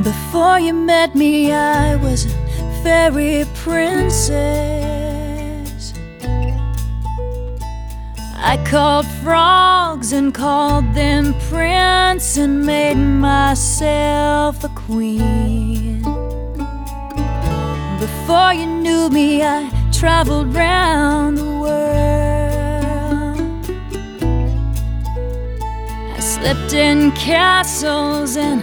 Before you met me, I was a fairy princess. I called frogs and called them prince and made myself a queen. Before you knew me, I traveled round the world. I slept in castles and